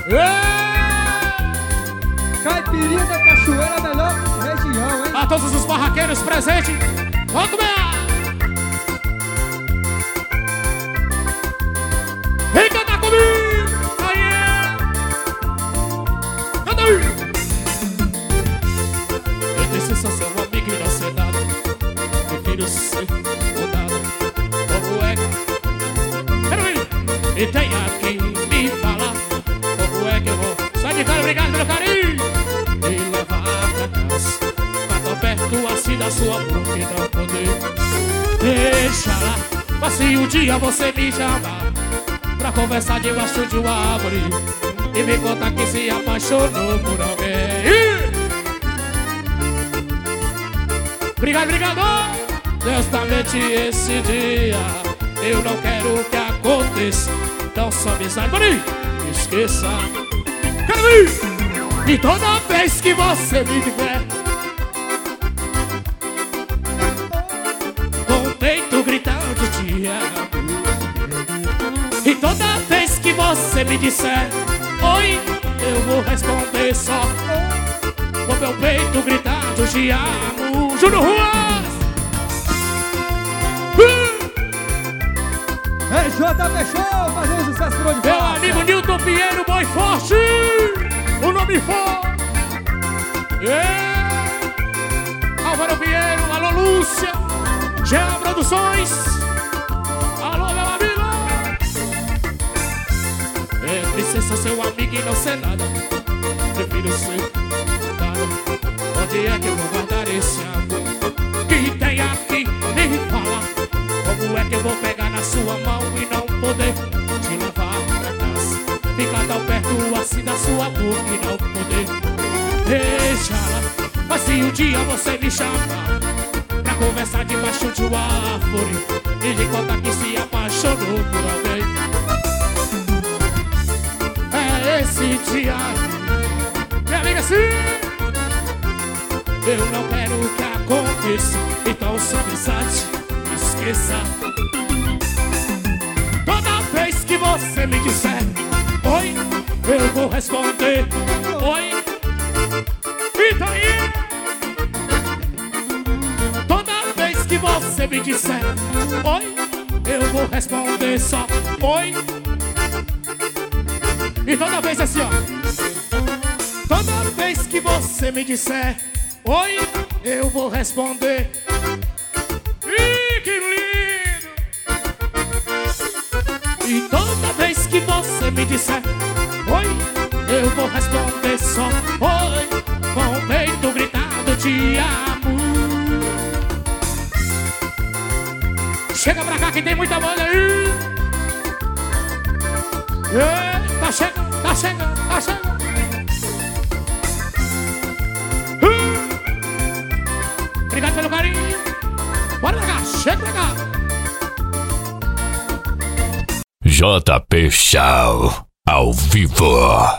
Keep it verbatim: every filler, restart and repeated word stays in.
Caipirinha da Cachoeira, a melhor região, hein? A todos os barraqueiros presentes, vamos comer! Vem cantar comigo! Aí é! Canta aí! Eu disse só seu amigo e não sei nada. Prefiro ser mudado. Como é que... Quero ir! E tem aqui me falar. Como é que eu vou... Sai de cara, obrigado pelo carinho! E levar pra casa. Mas tão perto assim da sua boca e não poder. Deixa lá. Mas se um dia você me chamar pra conversar debaixo de uma árvore e me contar que se apaixonou por alguém. Obrigado, obrigado. Justamente esse dia eu não quero que aconteça. Então só amizade, mano, esqueça. Quero ir. E toda vez que você me tiver com o peito gritando te amo. E toda vez que você me disser oi, eu vou responder só com meu peito gritando te amo. Júnior Ruas! Ei, J B Show, fazendo sucesso por onde Meu passa. amigo Nilton Pinheiro, boi forte! O nome forte! Yeah. Álvaro Pinheiro, alô Lúcia! Jean Produções! Alô, meu amigo! É, licença, seu amigo e não sei nada. Prefiro ser dado. Onde é que eu vou guardar esse amor que tem aqui? Me fala. Como é que eu vou pegar na sua mão e não poder te levar pra casa? Ficar tão perto assim da sua boca e não poder. Deixa lá. Mas se um dia você me chamar pra conversar debaixo de uma árvore e lhe contar que se apaixonou por alguém, é esse dia, minha amiga, sim. Eu não quero que aconteça. Então sua amizade esqueça. Toda vez que você me disser oi, eu vou responder oi. Então aí, toda vez que você me disser oi, eu vou responder só oi. E toda vez assim, ó. Toda vez que você me disser oi, eu vou responder. Ih, que lindo! E toda vez que você me disser oi, eu vou responder só oi. Com o peito gritado te amo. Chega pra cá que tem muita banda aí. Ei, tá chegando, tá chegando, tá chegando. Obrigado pelo carinho. Bora pra cá, chega pra cá. J P Show ao vivo.